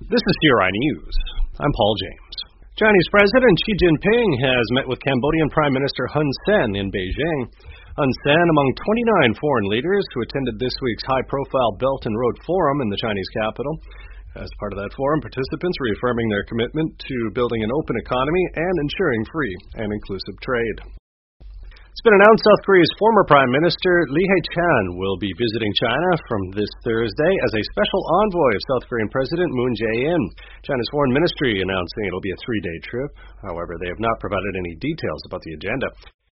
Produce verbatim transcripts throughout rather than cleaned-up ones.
This is C R I News. I'm Paul James. Chinese President Xi Jinping has met with Cambodian Prime Minister Hun Sen in Beijing. Hun Sen among twenty-nine foreign leaders who attended this week's high-profile Belt and Road Forum in the Chinese capital. As part of that forum, participants reaffirming their commitment to building an open economy and ensuring free and inclusive trade. It's been announced South Korea's former Prime Minister Lee Hae-chan will be visiting China from this Thursday as a special envoy of South Korean President Moon Jae-in. China's Foreign Ministry announcing it'll be a three-day trip. However, they have not provided any details about the agenda.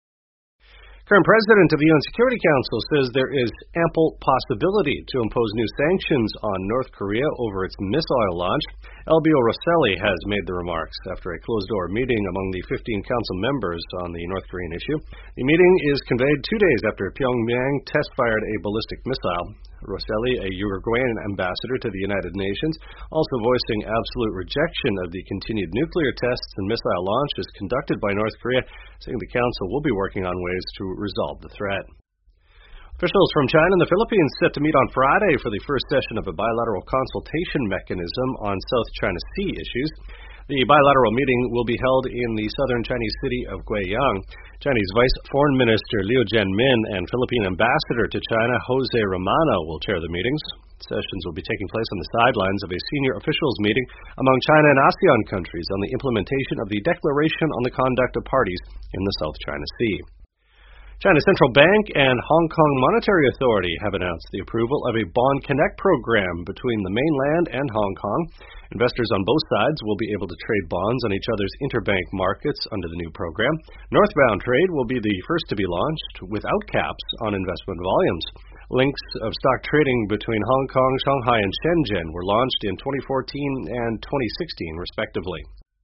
Current president of the U N Security Council says there is ample possibility to impose new sanctions on North Korea over its missile launch. Elbio Rosselli has made the remarks after a closed-door meeting among the fifteen council members on the North Korean issue. The meeting is conveyed two days after Pyongyang test-fired a ballistic missile. Rosselli, a Uruguayan ambassador to the United Nations, also voicing absolute rejection of the continued nuclear tests and missile launches conducted by North Korea, saying the Council will be working on ways to resolve the threat. Officials from China and the Philippines set to meet on Friday for the first session of a bilateral consultation mechanism on South China Sea issues. The bilateral meeting will be held in the southern Chinese city of Guiyang. Chinese Vice Foreign Minister Liu Jianmin and Philippine Ambassador to China Jose Romano will chair the meetings. Sessions will be taking place on the sidelines of a senior officials meeting among China and ASEAN countries on the implementation of the Declaration on the Conduct of Parties in the South China Sea. China's Central Bank and Hong Kong Monetary Authority have announced the approval of a Bond Connect program between the mainland and Hong Kong. Investors on both sides will be able to trade bonds on each other's interbank markets under the new program. Northbound trade will be the first to be launched without caps on investment volumes. Links of stock trading between Hong Kong, Shanghai, and Shenzhen were launched in twenty fourteen and twenty sixteen, respectively.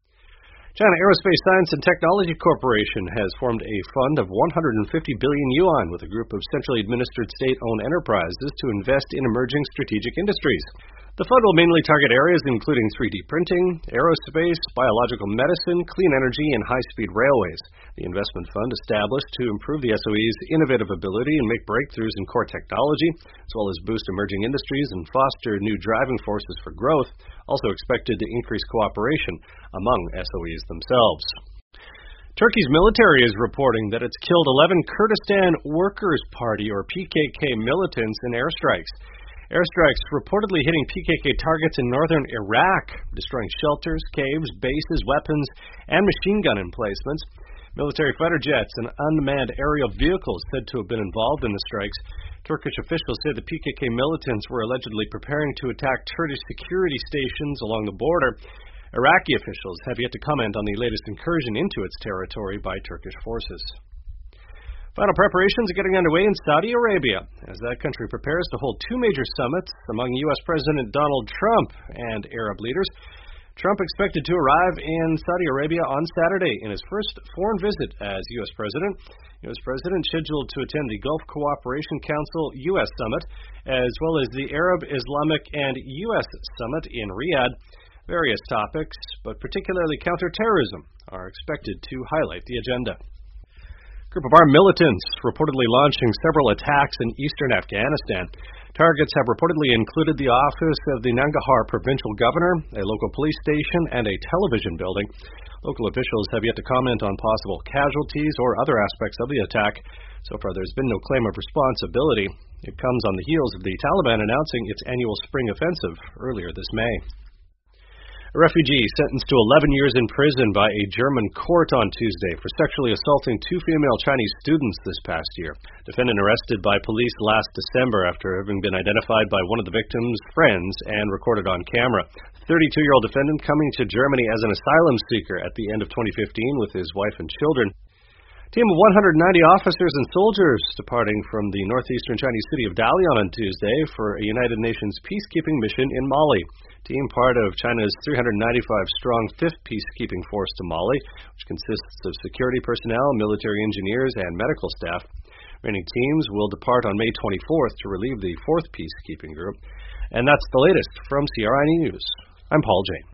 China Aerospace Science and Technology Corporation has formed a fund of one hundred fifty billion yuan with a group of centrally administered state-owned enterprises to invest in emerging strategic industries. The fund will mainly target areas including three D printing, aerospace, biological medicine, clean energy, and high-speed railways. The investment fund established to improve the S O E's innovative ability and make breakthroughs in core technology, as well as boost emerging industries and foster new driving forces for growth, also expected to increase cooperation among S O Es themselves. Turkey's military is reporting that it's killed eleven Kurdistan Workers' Party, or P K K, militants in airstrikes. Airstrikes reportedly hitting P K K targets in northern Iraq, destroying shelters, caves, bases, weapons, and machine gun emplacements. Military fighter jets and unmanned aerial vehicles said to have been involved in the strikes. Turkish officials say the P K K militants were allegedly preparing to attack Kurdish security stations along the border. Iraqi officials have yet to comment on the latest incursion into its territory by Turkish forces. Final preparations are getting underway in Saudi Arabia as that country prepares to hold two major summits among U S President Donald Trump and Arab leaders. Trump expected to arrive in Saudi Arabia on Saturday in his first foreign visit as U S President. U S President scheduled to attend the Gulf Cooperation Council U S Summit, as well as the Arab, Islamic, and U S Summit in Riyadh. Various topics, but particularly counterterrorism, are expected to highlight the agenda. A group of armed militants reportedly launching several attacks in eastern Afghanistan. Targets have reportedly included the office of the Nangarhar provincial governor, a local police station, and a television building. Local officials have yet to comment on possible casualties or other aspects of the attack. So far, there's been no claim of responsibility. It comes on the heels of the Taliban announcing its annual spring offensive earlier this May. A refugee sentenced to eleven years in prison by a German court on Tuesday for sexually assaulting two female Chinese students this past year. Defendant arrested by police last December after having been identified by one of the victim's friends and recorded on camera. thirty-two-year-old defendant coming to Germany as an asylum seeker at the end of twenty fifteen with his wife and children. A team of one hundred ninety officers and soldiers departing from the northeastern Chinese city of Dalian on Tuesday for a United Nations peacekeeping mission in Mali. Team part of China's three hundred ninety-five strong fifth Peacekeeping Force to Mali, which consists of security personnel, military engineers, and medical staff. Remaining teams will depart on May twenty-fourth to relieve the fourth Peacekeeping Group. And that's the latest from C R I News. I'm Paul James.